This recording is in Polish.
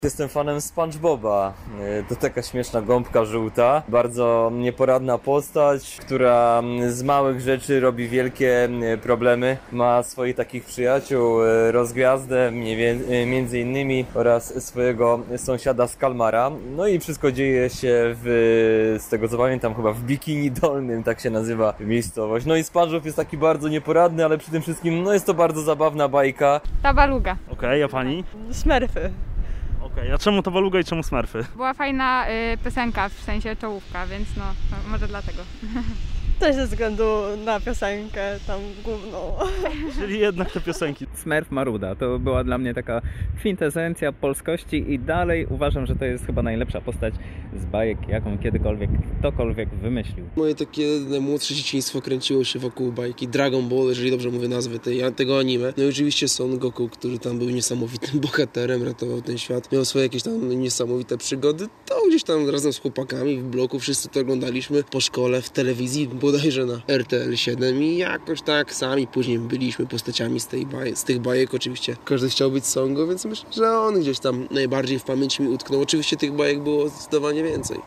Jestem fanem SpongeBoba. To taka śmieszna gąbka żółta, bardzo nieporadna postać, która z małych rzeczy robi wielkie problemy. Ma swoich takich przyjaciół, Rozgwiazdę między innymi oraz swojego sąsiada z Kalmara. No i wszystko dzieje się z tego co pamiętam, chyba w Bikini Dolnym, tak się nazywa miejscowość. No i SpongeBob jest taki bardzo nieporadny, ale przy tym wszystkim jest to bardzo zabawna bajka. Tabaluga. Okej, a pani? Smurfy. Okej, a czemu Tabaluga i czemu Smurfy? Była fajna piosenka, w sensie czołówka, więc no może dlatego. Też ze względu na piosenkę tam główną. Czyli jednak te piosenki. Smurf Maruda to była dla mnie taka kwintesencja polskości i dalej uważam, że to jest chyba najlepsza postać z bajek, jaką kiedykolwiek ktokolwiek wymyślił. Moje takie najmłodsze dzieciństwo kręciło się wokół bajki Dragon Ball, jeżeli dobrze mówię nazwę tego anime. No i oczywiście Son Goku, który tam był niesamowitym bohaterem, ratował ten świat. Miał swoje jakieś tam niesamowite przygody. To gdzieś tam razem z chłopakami w bloku wszyscy to oglądaliśmy po szkole, w telewizji, bodajże na RTL 7 i jakoś tak sami później byliśmy postaciami z tych bajek. Oczywiście każdy chciał być Songo, więc myślę, że on gdzieś tam najbardziej w pamięci mi utknął. Oczywiście tych bajek było zdecydowanie więcej.